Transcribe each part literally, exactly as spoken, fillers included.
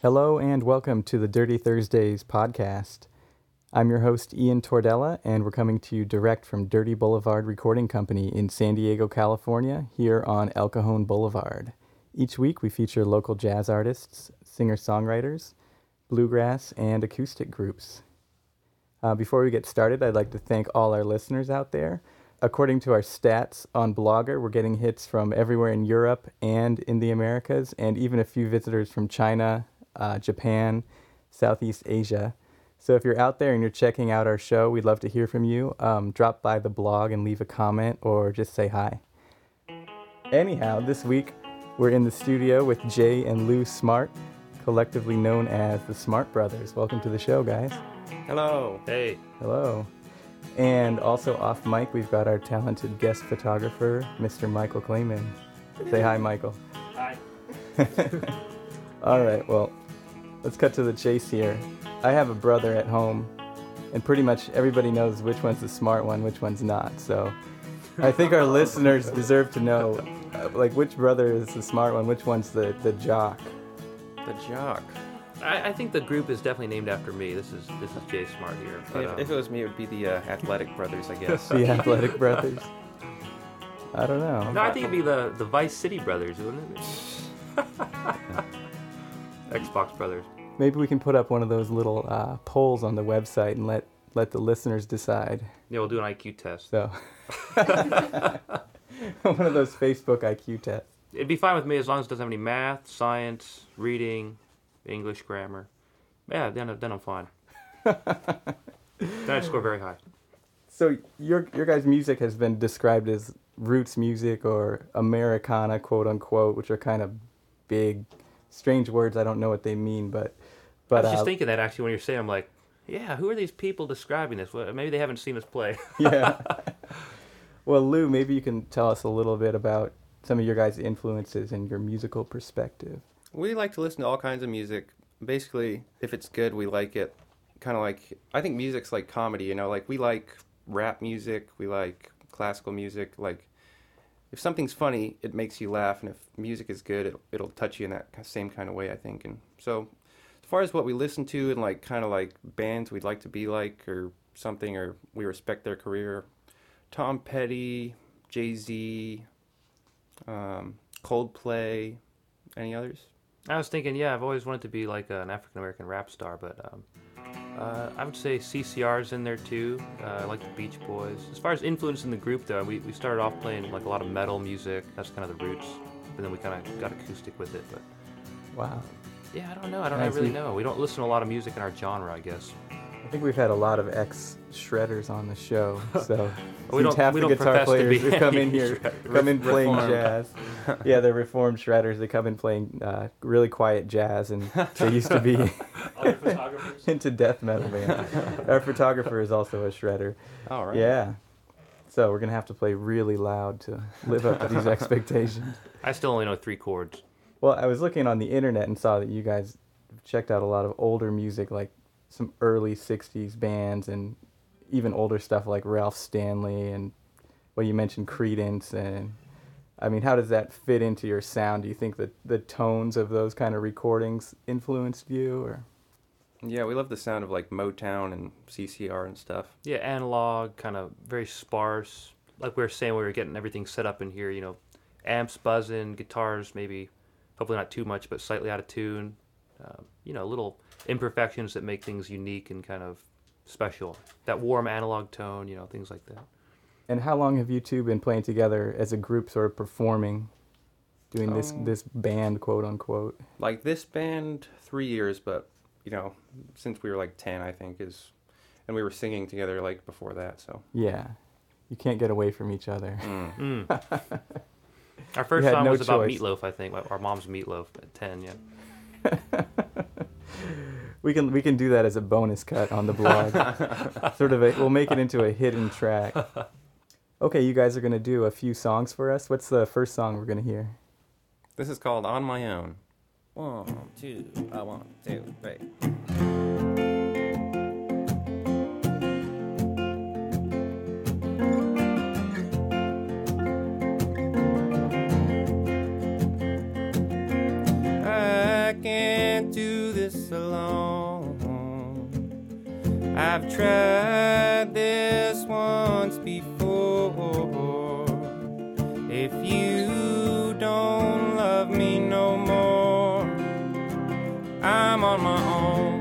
Hello and welcome to the Dirty Thursdays podcast. I'm your host, Ian Tordella, and we're coming to you direct from Dirty Boulevard Recording Company in San Diego, California, here on El Cajon Boulevard. Each week we feature local jazz artists, singer-songwriters, bluegrass, and acoustic groups. Uh, before we get started, I'd like to thank all our listeners out there. According to our stats on Blogger, we're getting hits from everywhere in Europe and in the Americas, and even a few visitors from China, uh, Japan, Southeast Asia. So if you're out there and you're checking out our show, we'd love to hear from you. Um, drop by the blog and leave a comment or just say hi. Anyhow, this week we're in the studio with Jay and Lou Smart, collectively known as the Smart Brothers. Welcome to the show, guys. Hello. Hey. Hello. And also off mic, we've got our talented guest photographer, Mister Michael Clayman. Say hi, Michael. Hi. All right, well, let's cut to the chase here. I have a brother at home, and pretty much everybody knows which one's the smart one, which one's not. So I think our listeners deserve to know, uh, like, which brother is the smart one, which one's the, the jock. The jock. I, I think the group is definitely named after me. This is this is Jay Smart here. But, If, um, if it was me, it would be the uh, Athletic Brothers, I guess. The Athletic Brothers. I don't know. no, I think it'd be the, the Vice City Brothers, wouldn't it? Xbox Brothers. Maybe we can put up one of those little uh, polls on the website and let, let the listeners decide. Yeah, we'll do an I Q test. So, one of those Facebook I Q tests. It'd be fine with me as long as it doesn't have any math, science, reading, English, grammar. Yeah, then then I'm fine. Then I'd score very high. So your your guys' music has been described as roots music or Americana, quote unquote, which are kind of big, strange words. I don't know what they mean, but but I was just uh, thinking that actually when you're saying, I'm like, yeah, who are these people describing this? Well, maybe they haven't seen us play. yeah. Well, Lou, maybe you can tell us a little bit about some of your guys' influences and your musical perspective. We like to listen to all kinds of music. Basically, if it's good, we like it. Kind of like, I think music's like comedy, you know? Like, we like rap music, we like classical music. Like, if something's funny, it makes you laugh, and if music is good, it, it'll touch you in that same kind of way, I think. And so, as far as what we listen to and, like, kind of like bands we'd like to be like or something, or we respect their career, Tom Petty, Jay-Z, um, Coldplay, any others? I was thinking, yeah, I've always wanted to be like an African-American rap star, but um, uh, I would say C C R's in there too. Uh, I like the Beach Boys. As far as influence in the group, though, we, we started off playing like a lot of metal music. That's kind of the roots. And then we kind of got acoustic with it. But Wow. yeah, I don't know. I don't Nice. really We- know. We don't listen to a lot of music in our genre, I guess. I think we've had a lot of ex-shredders on the show, so We since don't- half we the don't guitar profess to players be who come in any here, shredders. come in playing Reformed. jazz. Yeah, they're reformed shredders. They come in playing uh, really quiet jazz, and they used to be Other photographers? into death metal band. Our photographer is also a shredder. All right. Yeah. So we're going to have to play really loud to live up to these expectations. I still only know three chords. Well, I was looking on the internet and saw that you guys checked out a lot of older music, like some early sixties bands and even older stuff like Ralph Stanley and, well, you mentioned Creedence. And, I mean, how does that fit into your sound? Do you think that the tones of those kind of recordings influenced you? Or Yeah, we love the sound of, like, Motown and C C R and stuff. Yeah, analog, kind of very sparse. Like we were saying, we were getting everything set up in here, you know, amps buzzing, guitars maybe, hopefully not too much, but slightly out of tune. Uh, you know, little imperfections that make things unique and kind of special. That warm analog tone, you know, things like that. And how long have you two been playing together as a group, sort of performing, doing this, Um, this band, quote unquote? Like, this band, three years, but, you know, since we were, like, ten, I think, is... And we were singing together, like, before that, so... Yeah. You can't get away from each other. Mm. Mm. Our first had song no was about choice. meatloaf, I think. Our mom's meatloaf at ten, yeah. We can we can do that as a bonus cut on the blog. Sort of a, we'll make it into a hidden track. Okay, you guys are going to do a few songs for us. What's the first song we're going to hear? This is called On My Own. One, two, uh, one, two, three. I can't do this this alone. I've tried this once before. If you don't love me no more, I'm on my own.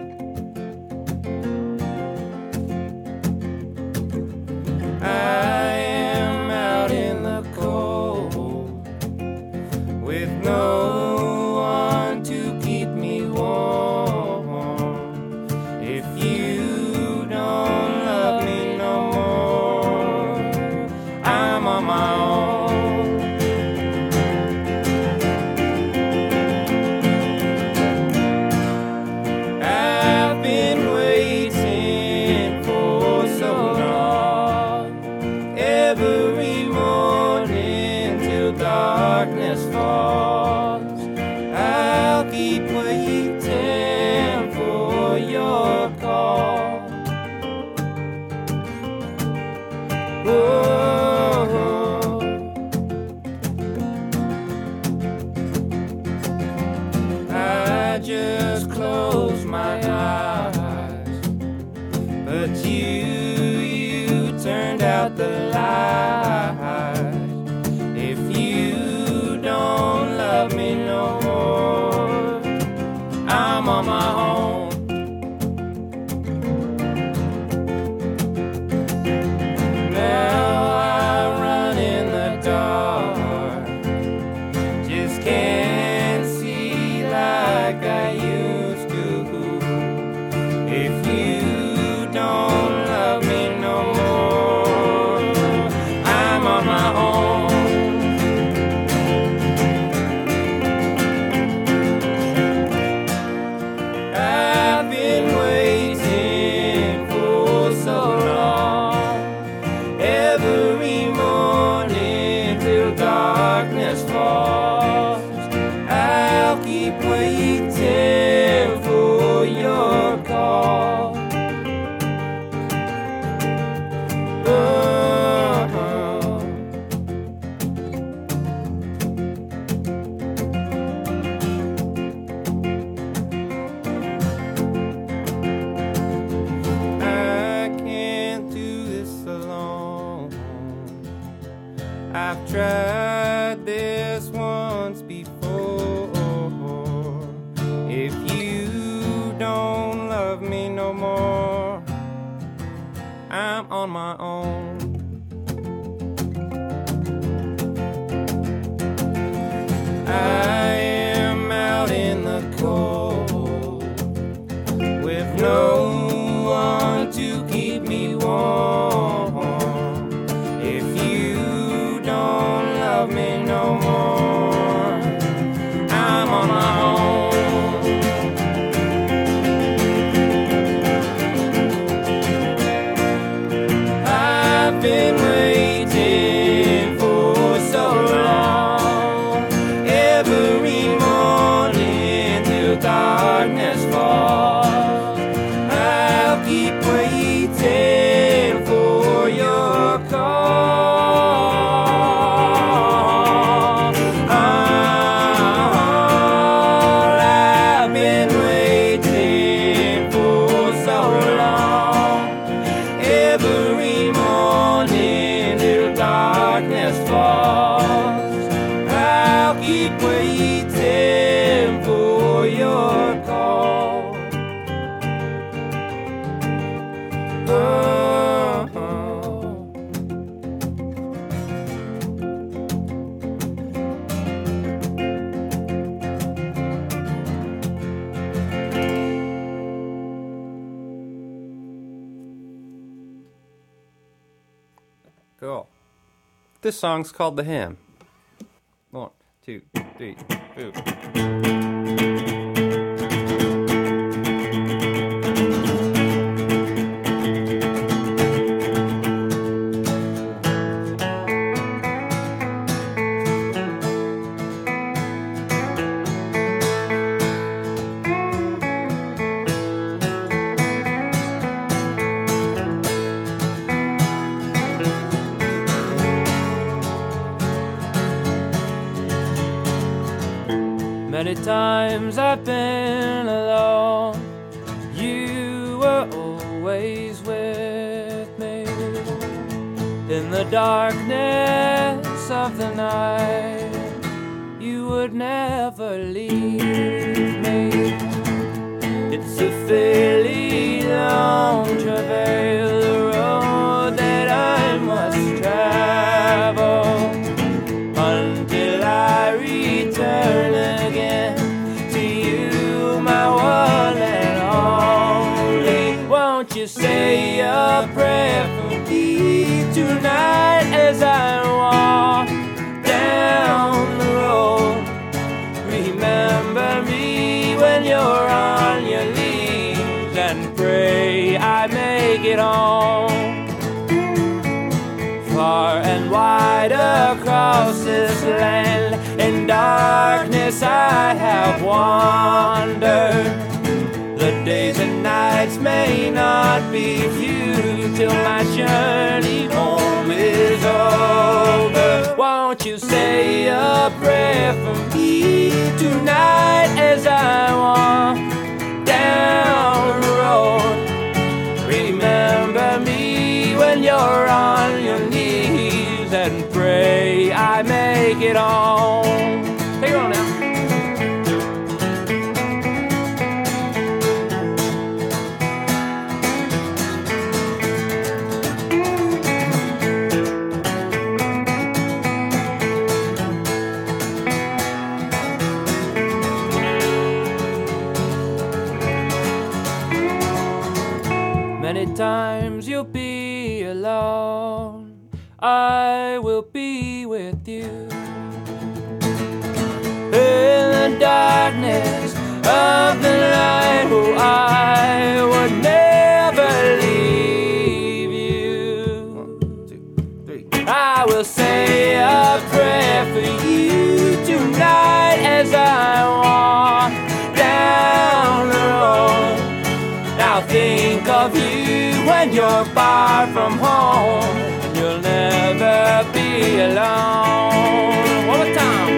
I am out in the cold with no one to keep me warm. If you don't love me no more, I'm on my own. I've been waiting for so long, every morning till darkness falls. I'll keep waiting for your call. Oh, I just close my eyes, but you, you turned out the light. If you don't love me no more, I'm on my own. Now I run in the dark, just can't see like I used to. If you don't love me no more, I'm on my own. I've been waiting for so long, every morning till darkness falls. I'll keep waiting for your call. Oh. I can't do this alone. I've tried this once before. If you don't love me no more, I'm on my own. I am out in the cold with no one to keep me warm. If you don't love me no more, I'm on my own. I've been waiting for so long, every morning till darkness falls. I'll keep waiting for your call. All I've been waiting for so long, every morning till darkness falls. I'll keep waiting for your call. Oh. Cool. This song's called The Hymn. One, two, three, four. Many times I've been alone, were always with me in the darkness of the night. You would never leave me. It's a fairly long travail, the road that I must travel until I return again to you, my one and only. Won't you say a prayer for me tonight as I walk down the road? Remember me when you're on your knees and pray I make it home. Far and wide across this land, in darkness I have wandered. The days and nights may not be few till my journey home is over. Won't you say a prayer for me tonight as I walk down the road? Remember me when you're on your knees and pray I make it home. Take it on now. Many times you'll be alone, I will be with you. In the darkness of the night, oh, I would never leave you. One, two, three. I will say a prayer for you tonight as I walk down the road. I'll think of you when you're far from home. You'll never be alone. One more time.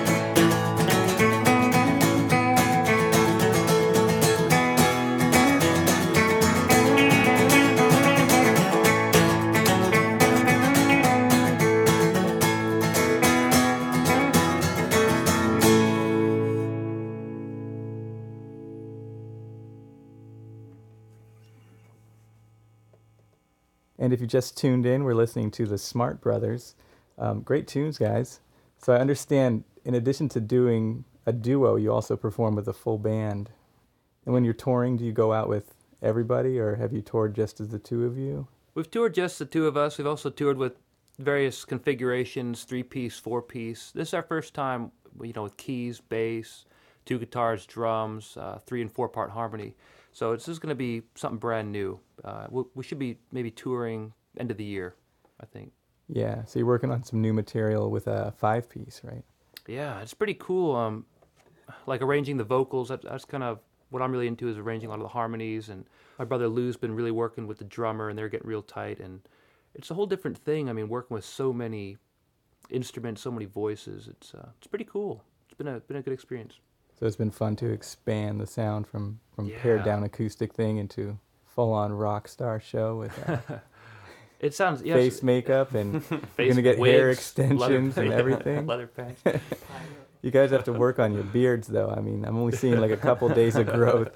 And if you just tuned in, we're listening to the Smart Brothers. Um, great tunes, guys. So I understand, in addition to doing a duo, you also perform with a full band. And when you're touring, do you go out with everybody, or have you toured just as the two of you? We've toured just the two of us. We've also toured with various configurations, three-piece, four-piece. This is our first time, you know, with keys, bass, two guitars, drums, uh, three and four-part harmony. So it's just going to be something brand new. Uh, we, we should be maybe touring end of the year, I think. Yeah, so you're working on some new material with a five-piece, right? Yeah, it's pretty cool. Um, like arranging the vocals, that, that's kind of what I'm really into, is arranging a lot of the harmonies. And my brother Lou's been really working with the drummer, and they're getting real tight. And it's a whole different thing. I mean, working with so many instruments, so many voices, it's uh, it's pretty cool. It's been a been a good experience. So it's been fun to expand the sound from, from Yeah. pared-down acoustic thing into full-on rock star show with uh, It sounds yeah, face makeup, and you're face going to get hair wigs, extensions leather, and everything. leather pants. You guys have to work on your beards, though. I mean, I'm only seeing like a couple days of growth.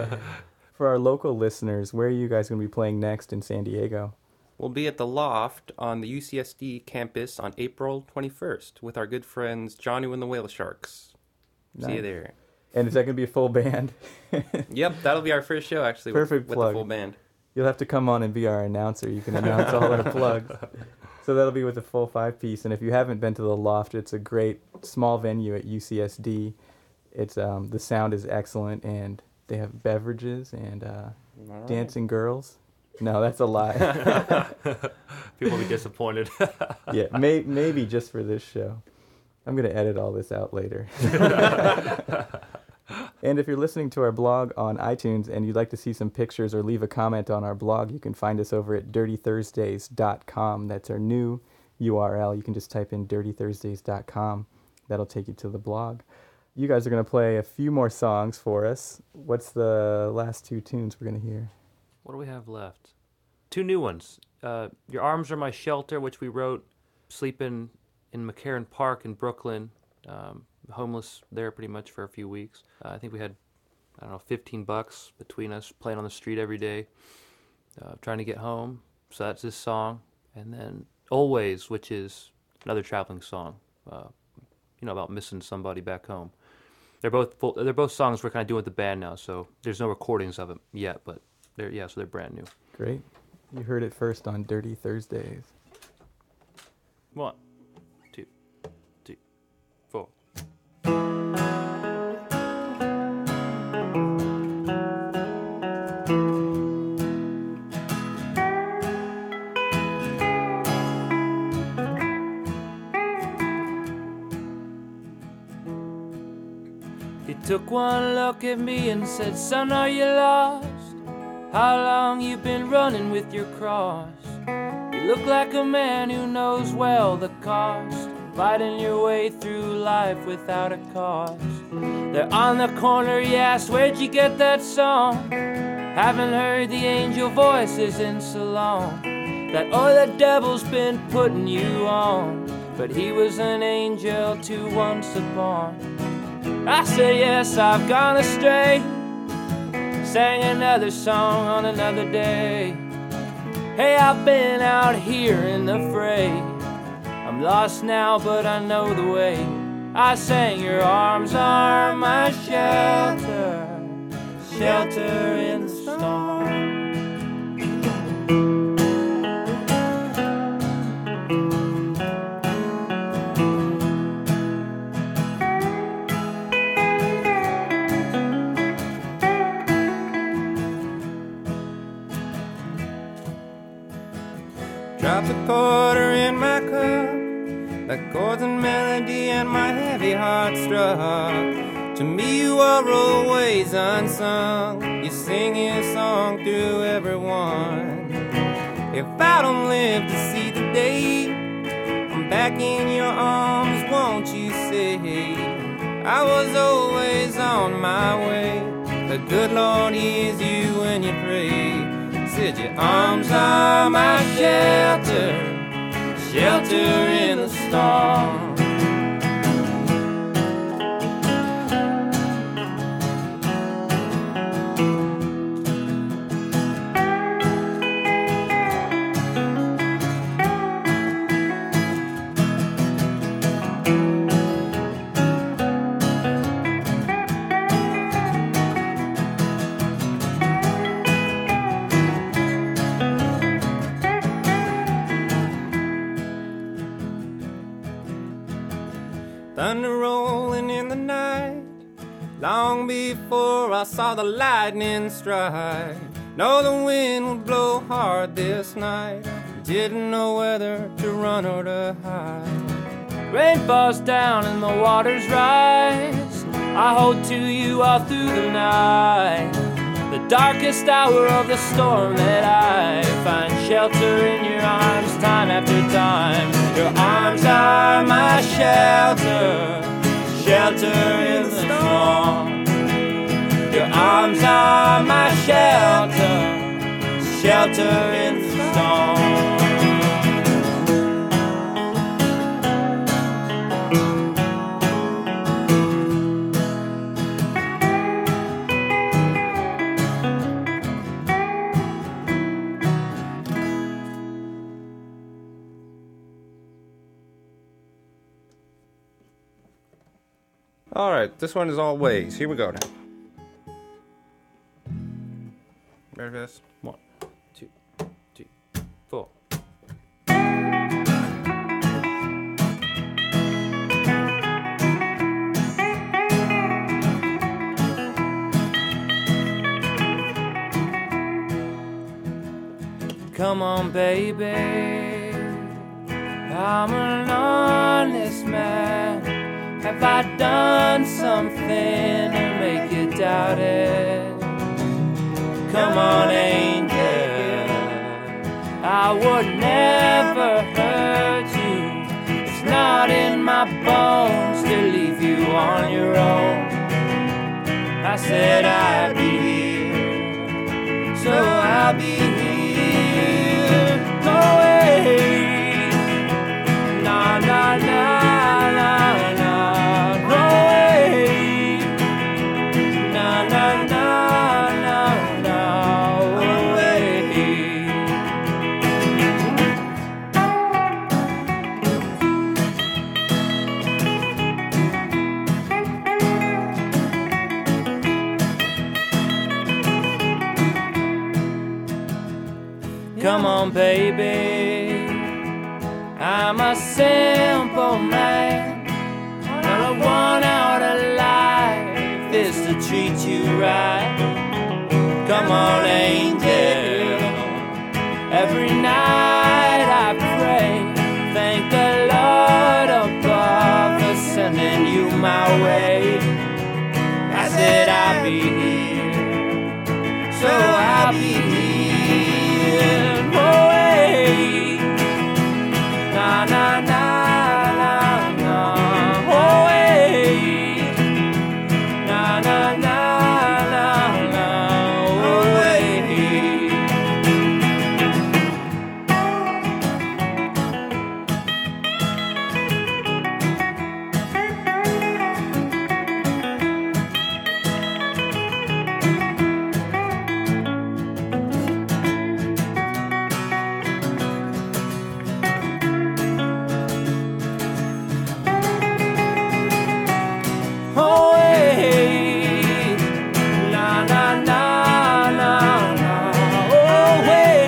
For our local listeners, where are you guys going to be playing next in San Diego? We'll be at the Loft on the U C S D campus on April twenty-first with our good friends Johnu and the Whale Sharks. See you Nice. there. And is that going to be a full band? Yep, that'll be our first show, actually, Perfect with, with plug. the full band. You'll have to come on and be our announcer. You can announce all our plugs. So that'll be with a full five-piece. And if you haven't been to the Loft, it's a great small venue at U C S D. It's um, the sound is excellent, and they have beverages and uh, All right. dancing girls. No, that's a lie. People will be disappointed. Yeah, may, maybe just for this show. I'm going to edit all this out later. And if you're listening to our blog on iTunes and you'd like to see some pictures or leave a comment on our blog, you can find us over at dirty thursdays dot com. That's our new U R L. You can just type in dirty thursdays dot com. That'll take you to the blog. You guys are going to play a few more songs for us. What's the last two tunes we're going to hear? What do we have left? Two new ones. Uh, Your Arms Are My Shelter, which we wrote sleeping in McCarran Park in Brooklyn. Um, homeless there pretty much for a few weeks. Uh, I think we had, I don't know, fifteen bucks between us, playing on the street every day, uh, trying to get home. So that's this song. And then Always, which is another traveling song, uh, you know, about missing somebody back home. They're both full, they're both songs we're kind of doing with the band now, so there's no recordings of them yet, but they're yeah, so they're brand new. Great. You heard it first on Dirty Thursdays. One, two, three, four. He took one look at me and said, son, are you lost? How long you been running with your cross? You look like a man who knows well the cost, fighting your way through life without a cause. There on the corner he asked, where'd you get that song? Haven't heard the angel voices in so long. That oh, the devil's been putting you on, but he was an angel too once upon. I said, yes, I've gone astray, sang another song on another day. Hey, I've been out here in the fray. I'm lost now, but I know the way. I sang, your arms are my shelter, shelter in the storm. Drop the quarter in my cup, the chords and melody and my heavy heart struck. To me you are always unsung, you sing your song through everyone. If I don't live to see the day I'm back in your arms, won't you say I was always on my way. The good Lord hears you when you pray. Said your arms are my shelter, shelter in the storm. Thunder rolling in the night, long before I saw the lightning strike. Know the wind would blow hard this night, didn't know whether to run or to hide. Rain falls down and the waters rise, I hold to you all through the night. The darkest hour of the storm that I find shelter in your arms time after time. Your arms are my shelter, shelter in the storm. Your arms are my shelter, shelter in the storm. All right, this one is Always. Here we go now. Ready for this? One, two, three, four. Come on, baby, I'm an honest man. Have I done something to make you doubt it? Come on, angel, I would never hurt you. It's not in my bones to leave you on your own. I said I'd be here, so I I'll be here. Always. Na na na na na. Always. Na na na na na. Always. Come on, baby, I'm a simple man. All I want out of life is to treat you right. Come on, angel, every night I pray. Thank the Lord above for sending you my way. I said I'll be here, so I'll be here. Away. Na na na na na. Away. Na na na na na. Away. Away. Na na na na na. Away.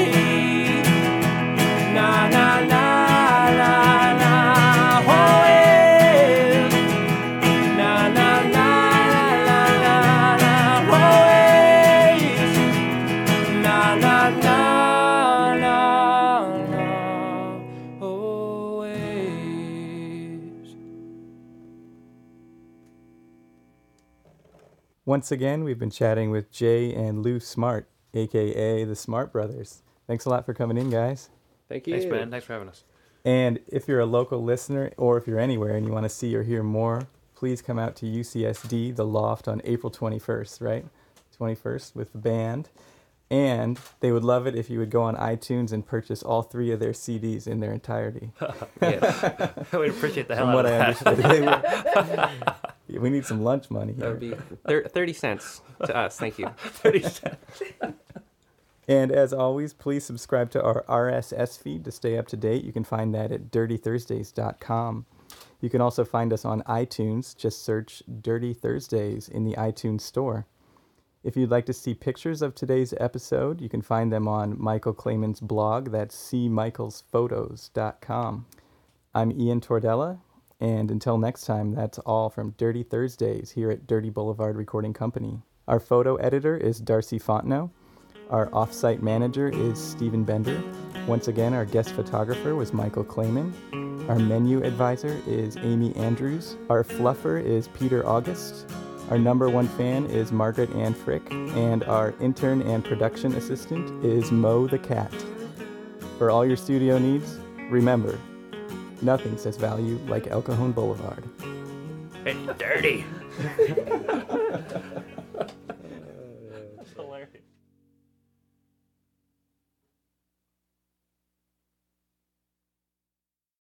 Na na na na na. Away. Na na na na na na. Always. Na na na na na. Always. Once again, we've been chatting with Jay and Lou Smart, aka the Smart Brothers. Thanks a lot for coming in, guys. Thank you. Thanks, man. Thanks for having us. And if you're a local listener or if you're anywhere and you want to see or hear more, please come out to U C S D, The Loft, on April twenty-first, right? twenty-first with the band. And they would love it if you would go on iTunes and purchase all three of their C Ds in their entirety. Yes. We'd appreciate the hell From out what of I that. understood. They were- we need some lunch money That here. would be thir- thirty cents to us. Thank you. thirty cents. And as always, please subscribe to our R S S feed to stay up to date. You can find that at dirty thursdays dot com. You can also find us on iTunes. Just search Dirty Thursdays in the iTunes store. If you'd like to see pictures of today's episode, you can find them on Michael Clayman's blog. That's c michaels photos dot com. I'm Ian Tordella, and until next time, that's all from Dirty Thursdays here at Dirty Boulevard Recording Company. Our photo editor is Darcy Fontenot. Our off-site manager is Stephen Bender. Once again, our guest photographer was Michael Clayman. Our menu advisor is Amy Andrews. Our fluffer is Peter August. Our number one fan is Margaret Ann Frick. And our intern and production assistant is Mo the Cat. For all your studio needs, remember, nothing says value like El Cajon Boulevard. It's dirty.